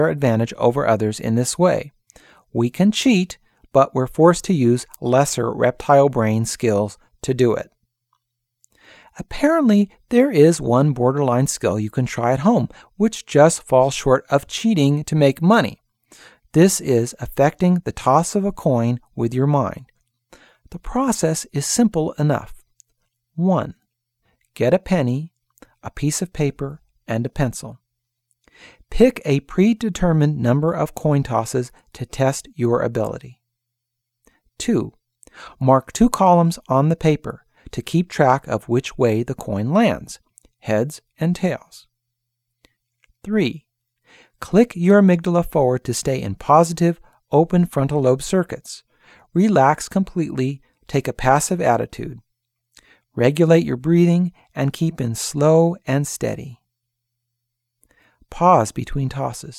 advantage over others in this way. We can cheat, but we're forced to use lesser reptile brain skills to do it. Apparently, there is one borderline skill you can try at home, which just falls short of cheating to make money. This is affecting the toss of a coin with your mind. The process is simple enough. 1. Get a penny, a piece of paper, and a pencil. Pick a predetermined number of coin tosses to test your ability. 2. Mark 2 columns on the paper to keep track of which way the coin lands, heads and tails. 3. Click your amygdala forward to stay in positive, open frontal lobe circuits. Relax completely, take a passive attitude. Regulate your breathing and keep in slow and steady. Pause between tosses.